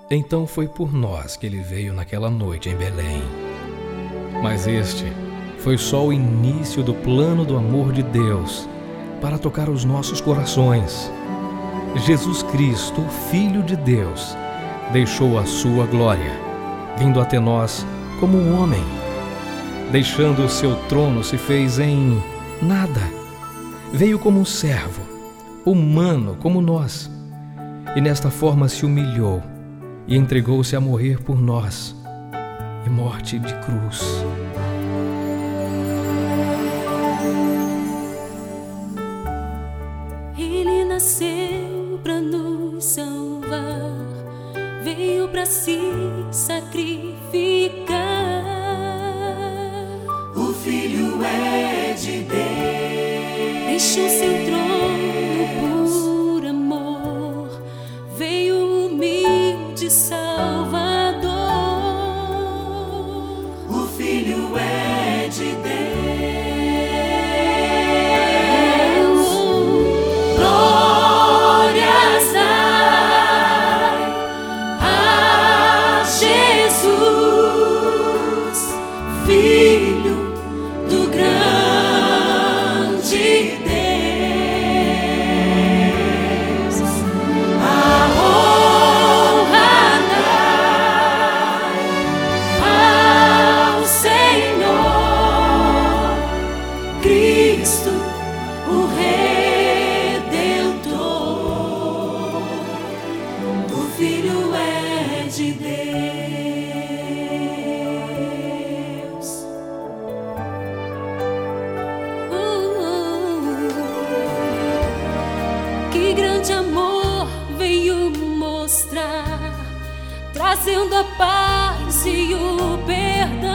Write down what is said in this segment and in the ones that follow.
Então foi por nós que ele veio naquela noite em Belém. Mas este foi só o início do plano do amor de Deus para tocar os nossos corações. Jesus Cristo, o Filho de Deus, deixou a sua glória, vindo até nós como um homem. Deixando o seu trono, se fez em nada. Veio como um servo, humano como nós, e nesta forma se humilhou e entregou-se a morrer por nós, e morte de cruz. Ele nasceu para nos salvar, veio para se sacrificar. O Filho é de Deus, Deixou seu trono por amor, veio humilde Salvador. o Filho é de Deus. Glórias a Jesus, Filho do grande Deus. A honra dai ao Senhor Cristo, o Redentor. O Filho é de Deus. Que grande amor veio mostrar, trazendo a paz e o perdão.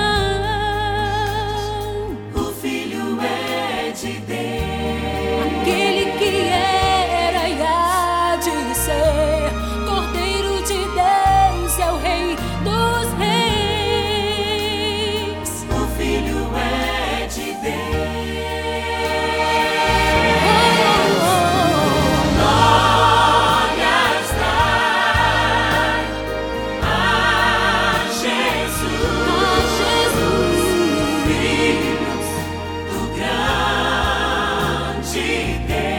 O Filho é de Deus, Aquele que era e há de ser Cordeiro de Deus, é o Rei dos Reis. o Filho é de Deus. Glórias dai a Jesus, filhos do grande Deus.